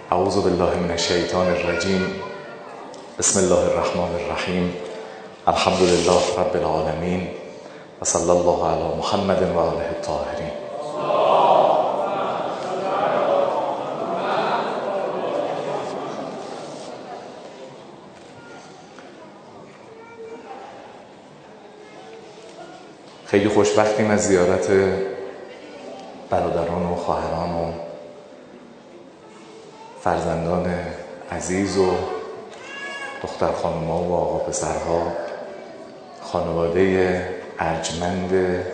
اعوذ بالله من الشیطان الرجیم. بسم الله الرحمن الرحیم. الحمد لله رب العالمین و صلی الله علی محمد و آله الطاهرین. خیلی خوشبختیم از زیارت برادران و خواهران و فرزندان عزیز و دختر خانم‌ها و آقا پسرها، خانواده ارجمند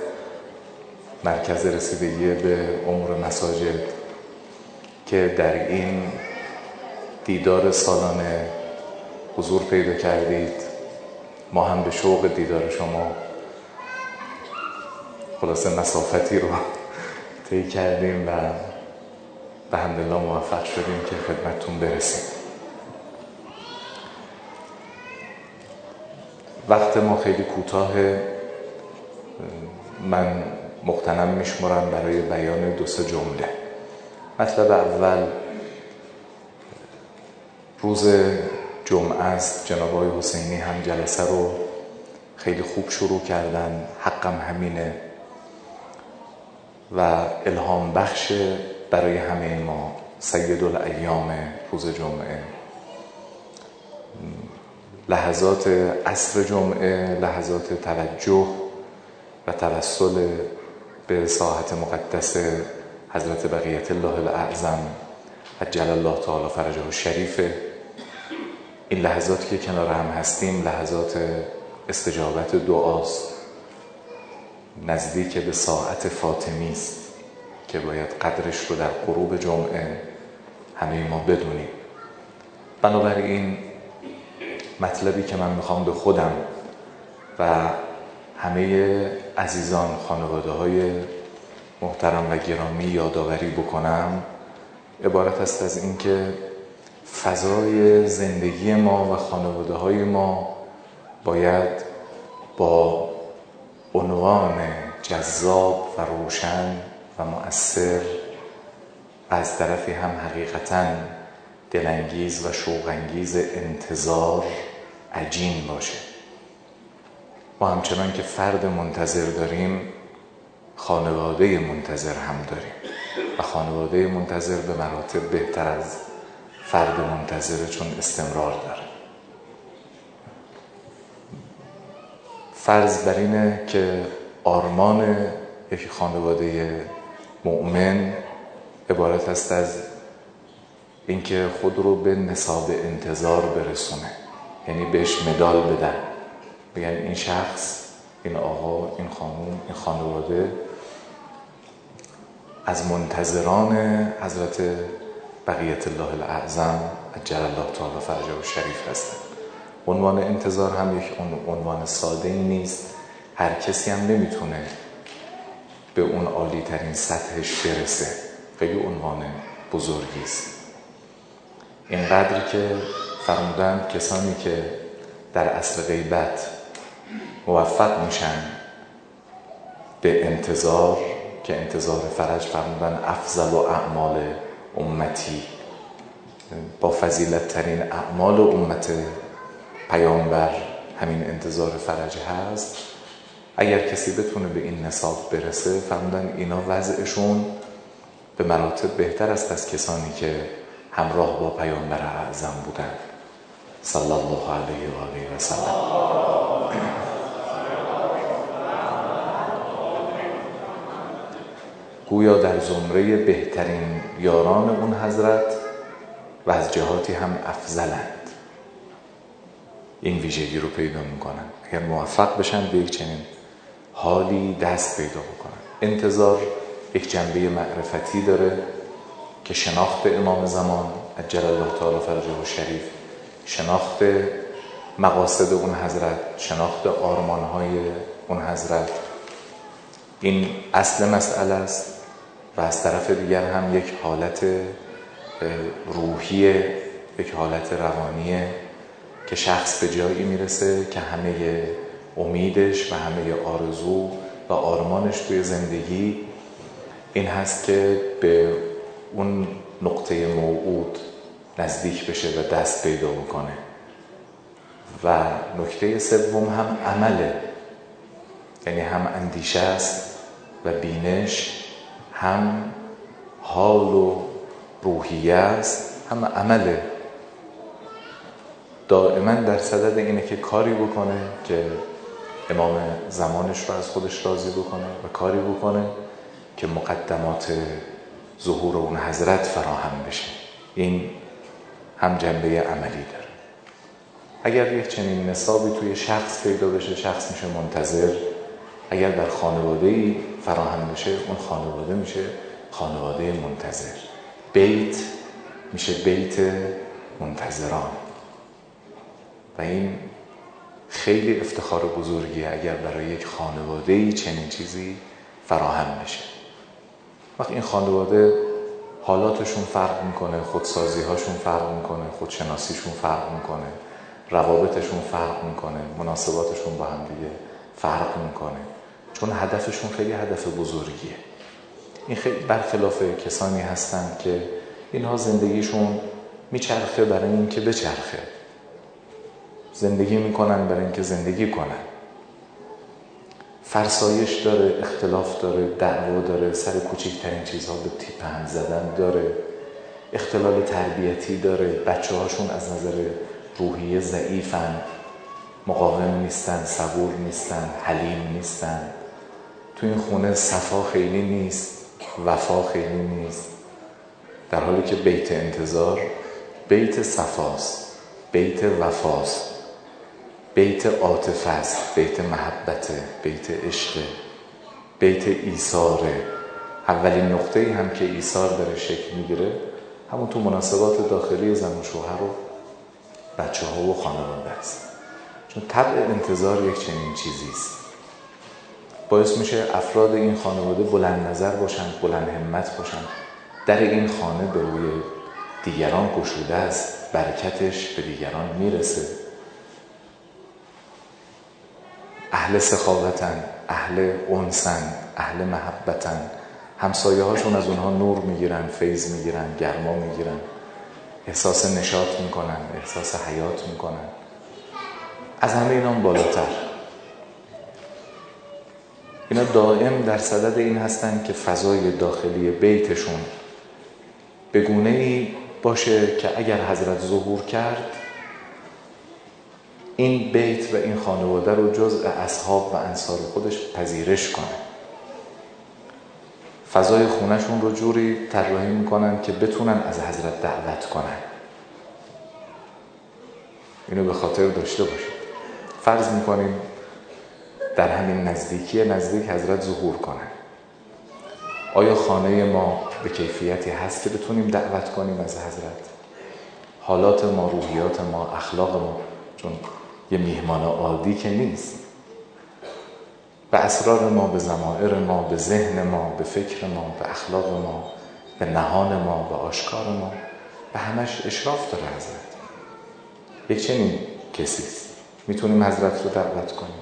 مرکز رسیدگی به امور مساجد که در این دیدار سالانه حضور پیدا کردید. ما هم به شوق دیدار شما خلاصه مسافتی رو طی کردیم و به حمدالله موفق شدیم که خدمتتون برسیم. وقت ما خیلی کوتاهه. من مغتنم میشمرم برای بیان 2-3 جمله. مطلب اول، روز جمعه است. جناب آقای حسینی هم جلسه رو خیلی خوب شروع کردن، حقم همینه و الهام بخش برای همه ما. سید الایام روز جمعه، لحظات عصر جمعه، لحظات توجه و توسل به ساحت مقدس حضرت بقیت الله الاعظم عجل الله تعالی فرجه الشریف. این لحظاتی که کنار هم هستیم لحظات استجابت دعاست، نزدیک به ساعت فاطمی است که باید قدرش رو در غروب جمعه همه ما بدونیم. بنابراین مطلبی که من میخوام به خودم و همه عزیزان، خانواده های محترم و گرامی یادآوری بکنم عبارت است از این که فضای زندگی ما و خانواده های ما باید با عنوان جذاب و روشن و مؤثر و از طرفی هم حقیقتاً دلانگیز و شوق‌انگیز انتظار عجین باشه. ما همچنان که فرد منتظر داریم، خانواده منتظر هم داریم و خانواده منتظر به مراتب بهتر از فرد منتظر، چون استمرار داره. فرض بر اینه که آرمان یک خانواده مؤمن عبارت است از اینکه خود رو به نصاب انتظار برسونه، یعنی بهش مدال بدن، بگن این شخص، این آقا، این خانم، این خانواده از منتظران حضرت بقیت الله الاعظم عجل الله تعالی فرجه الشریف هستند. عنوان انتظار هم یک عنوان ساده نیست. هر کسی هم نمیتونه به اون عالی ترین سطحش برسه. خیلی عنوان بزرگی است. اینقدر که فرمودن کسانی که در عصر غیبت موفق میشن به انتظار، که انتظار فرج، فرمودن افضل و اعمال امتی، با فضیلت ترین اعمال امت پیامبر همین انتظار فرج هست. اگر کسی بتونه به این نصاب برسه، فرمودن اینا وضعشون به مراتب بهتر است از کسانی که همراه با پیامبر اعظم بودن صلی الله علیه و آله و سلم. گویا در زمره بهترین یاران اون حضرت و از جهاتی هم افضلند. این ویژگی رو پیدا میکنن. اگر موفق بشن به یک چنین حالی دست پیدا بکنن. انتظار یک جنبه معرفتی داره که شناخت امام زمان عجل الله تعالی فرجه الشریف، شناخت مقاصد اون حضرت، شناخت آرمانهای اون حضرت، این اصل مسئله است. و از طرف دیگر هم یک حالت روحیه، یک حالت روانیه که شخص به جایی میرسه که همه امیدش و همه آرزو و آرمانش توی زندگی این هست که به اون نقطه موعود نزدیک بشه و دست پیدا بکنه. و نکته سوم هم عمله، یعنی هم اندیشه است و بینش، هم حال و روحیه است، هم عمله. دائما در صدد اینه که کاری بکنه که امام زمانش رو از خودش راضی بکنه و کاری بکنه که مقدمات ظهور اون حضرت فراهم بشه. این هم جنبه عملی داره. اگر یک چنین نصابی توی شخص پیدا بشه، شخص میشه منتظر. اگر در خانواده‌ای فراهم بشه، اون خانواده میشه خانواده منتظر. بیت میشه بیت منتظران. و این خیلی افتخار بزرگیه اگر برای یک خانواده‌ای چنین چیزی فراهم بشه. وقتی این خانواده حالاتشون فرق میکنه، خودسازی‌هاشون فرق میکنه، خودشناسیشون فرق میکنه، روابطشون فرق میکنه، مناسباتشون با هم دیگه فرق میکنه، چون هدفشون خیلی هدف بزرگیه. این خیلی برخلاف کسانی هستند که اینها زندگیشون میچرخه برای اینکه بچرخه، زندگی میکنن برای اینکه زندگی کنن. فرسایش داره، اختلاف داره، دعوا داره، سر کوچکترین چیزها به تیپ هم زدن داره، اختلال تربیتی داره، بچه هاشون از نظر روحیه ضعیفن، مقاوم نیستن، صبور نیستن، حلیم نیستن. تو این خونه صفا خیلی نیست، وفا خیلی نیست، در حالی که بیت انتظار بیت صفاست، بیت وفاست، بیت عاطفه است، بیت محبته، بیت عشق، بیت ایثاره. اولین نقطه‌ای هم که ایثار داره شکل میگیره همون تو مناسبات داخلی زن و شوهر و بچه‌ها و خانواده است. چون طبع انتظار یک چنین چیزی است، باعث میشه افراد این خانواده بلند نظر باشن، بلند همت باشن. در این خانه به روی دیگران گشوده است، برکتش به دیگران میرسه. اهل سخاوتن، اهل انسن، اهل محبتن، همسایه هاشون از اونها نور میگیرن، فیض میگیرن، گرما میگیرن، احساس نشاط میکنن، احساس حیات میکنن. از همه اینا بالاتر اینا دائم در صدد این هستن که فضای داخلی بیتشون به گونه‌ای باشه که اگر حضرت ظهور کرد، این بیت و این خانواده رو جزء اصحاب و انصار خودش پذیرش کنه. فضای خونهشون رو جوری طراحی میکنن که بتونن از حضرت دعوت کنن. اینو به خاطر داشته باشید. فرض میکنیم در همین نزدیک حضرت ظهور کنن. آیا خانه ما به کیفیتی هست که بتونیم دعوت کنیم از حضرت؟ حالات ما، روحیات ما، اخلاق ما، چون یه میهمان عادی که نیست، به اسرار ما، به ضمائر ما، به ذهن ما، به فکر ما، به اخلاق ما، به نهان ما، به آشکار ما، به همش اشراف داره حضرت. یک چنین کسیست میتونیم حضرت رو دعوت کنیم.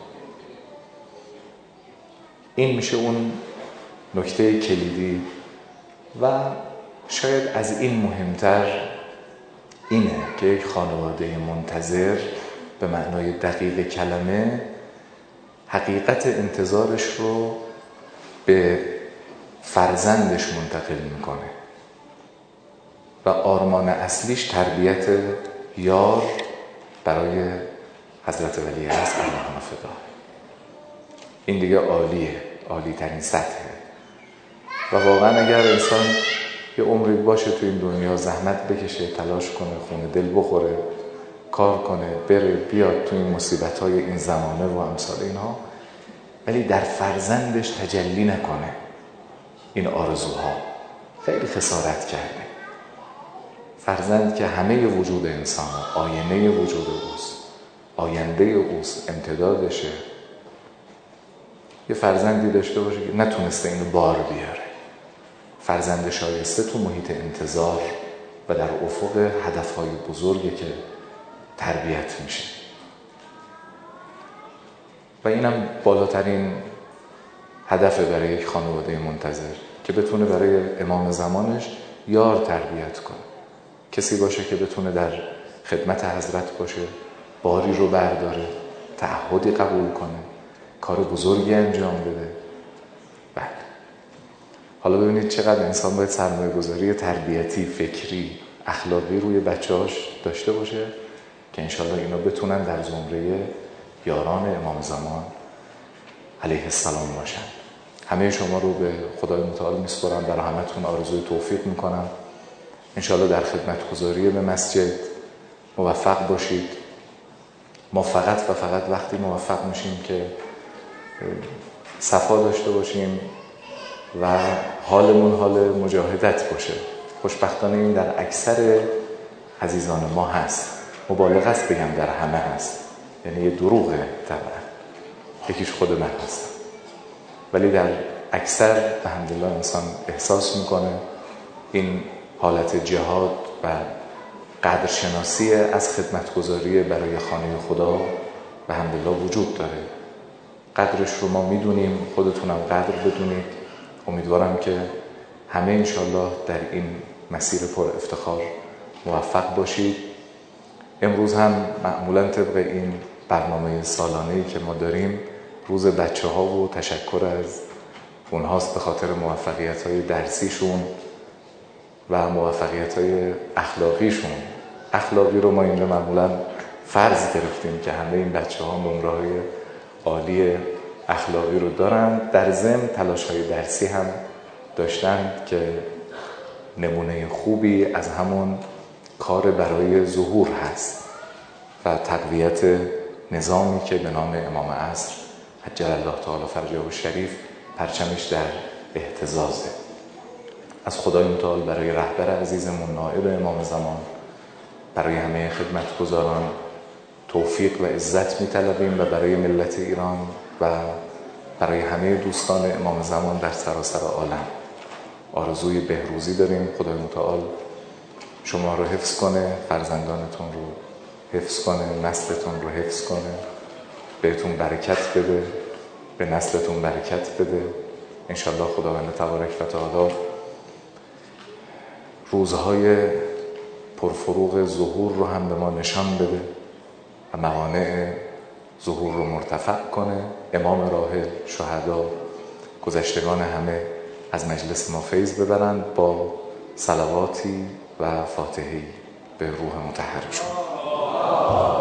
این میشه اون نکته کلیدی و شاید از این مهمتر اینه که یک خانواده منتظر به معنای دقیق کلمه حقیقت انتظارش رو به فرزندش منتقل میکنه و آرمان اصلیش تربیت یار برای حضرت ولی هست اللهم فدا. این دیگه عالی ترین سطحه. و واقعا اگر انسان یه عمری باشه تو این دنیا، زحمت بکشه، تلاش کنه، خونه دل بخوره، کار کنه، بره بیاد تو این مصیبت‌های این زمانه و امثال اینها، ولی در فرزندش تجلی نکنه این آرزوها، خیلی خسارت کرده. فرزند که همه وجود انسان، آینه وجود اوست، آینده اوست، امتدادشه. یه فرزندی داشته باشه که نتونسته اینو بار بیاره، فرزند شایسته تو محیط انتظار و در افق هدفهای بزرگی که تربیت میشه. و اینم بالاترین هدف برای یک خانواده منتظر، که بتونه برای امام زمانش یار تربیت کنه. کسی باشه که بتونه در خدمت حضرت باشه، باری رو برداره، تعهدی قبول کنه، کار بزرگی انجام بده. بله. حالا ببینید چقدر انسان باید سرمایه‌گذاری تربیتی، فکری، اخلاقی روی بچه‌هاش داشته باشه که انشالله اینا بتونن در زمره یاران امام زمان علیه السلام باشن. همه شما رو به خدای متعال میسپارم، برای همتون آرزوی توفیق میکنم. انشالله در خدمتگزاری به مسجد موفق باشید. ما فقط و فقط وقتی موفق میشیم که صفا داشته باشیم و حالمون حال مجاهدت باشه. خوشبختانه این در اکثر عزیزان ما هست. مبالغه است بگم در همه هست، یعنی یه دروغه طبعا، یکیش خود من هست، ولی در اکثر الحمدلله انسان احساس میکنه این حالت جهاد و قدرشناسی از خدمتگزاری برای خانه خدا به الحمدلله وجود داره. قدرش رو ما میدونیم، خودتونم قدر بدونید. امیدوارم که همه انشالله در این مسیر پر افتخار موفق باشید. امروز هم معمولا طبق این برنامه سالانه‌ای که ما داریم روز بچه‌ها و تشکر از اونهاست به خاطر موفقیت‌های درسیشون و موفقیت‌های اخلاقیشون. اخلاقی رو ما اینجا معمولا فرض گرفتیم که همه این بچه‌ها نمره‌های عالی اخلاقی رو دارن. در ضمن تلاش‌های درسی هم داشتن که نمونه خوبی از همون کار برای ظهور هست و تقویت نظامی که به نام امام عصر عجل الله تعالی فرجه الشریف پرچمش در اهتزازه. از خدای متعال برای رهبر عزیزمون نائب امام زمان، برای همه خدمتگزاران توفیق و عزت می‌طلبیم و برای ملت ایران و برای همه دوستان امام زمان در سراسر عالم آرزوی بهروزی داریم. خدای متعال شما رو حفظ کنه، فرزندانتون رو حفظ کنه، نسلتون رو حفظ کنه، بهتون برکت بده، به نسلتون برکت بده. انشالله خداوند تبارک و تعالی روزهای پرفروغ ظهور رو هم به ما نشان بده و موانع ظهور رو مرتفع کنه. امام راحل، شهدا، گذشتگان همه از مجلس ما فیض ببرند با صلواتی و فاتحی به روح مطهرشون.